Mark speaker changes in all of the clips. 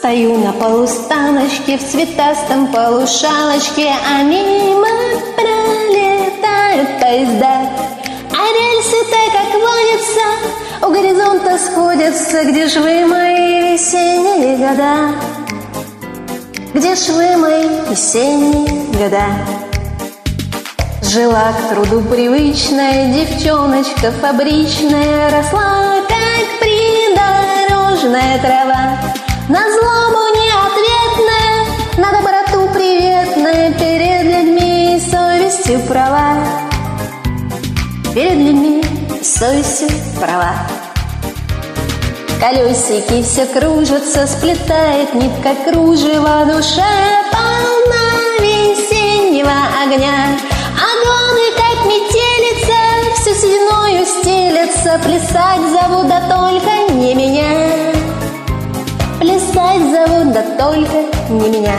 Speaker 1: Стою на полустаночке в цветастом полушалочке, а мимо пролетают поезда. А рельсы так, как водится, у горизонта сходятся. Где ж вы, мои весенние года? Где ж вы, мои весенние года? Жила к труду привычная девчоночка фабричная, росла, как придорожная трава. На злобу неответная, на доброту приветная, перед людьми и совестью права. Перед людьми и совестью права. Колесики все кружатся, сплетает нитка кружева, душа полна весеннего огня. А годы, как метелица, все сединою стелется. Плясать зовут, да только не меня. Плясать зовут, да только не меня.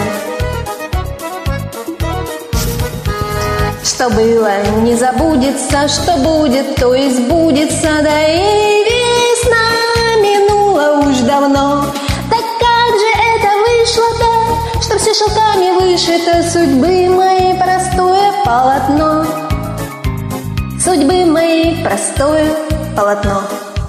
Speaker 1: Что было, не забудется, что будет, то и сбудется. Да и весна минула уж давно. Так как же это вышло-то, что все шелками вышито судьбы моей простое полотно? Судьбы моей простое полотно.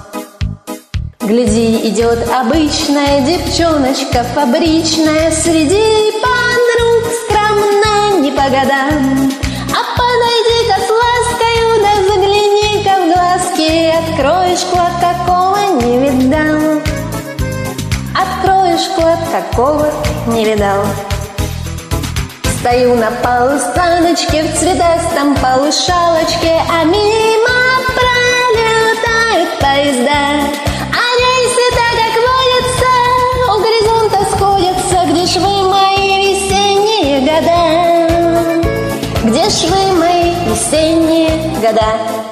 Speaker 1: Гляди, идет обычная девчоночка фабричная, среди подруг скромна не по годам. А подойди-ка с ласкою, да загляни-ка в глазки, откроешь клад, какого не видал. Откроешь клад, какого не видал. Стою на полустаночке в цветастом полушалочке, а мимо пролетают поезда. А рельсы так, как водятся, у горизонта сходятся. Где ж вы, мои весенние года? Где ж вы, мои весенние года?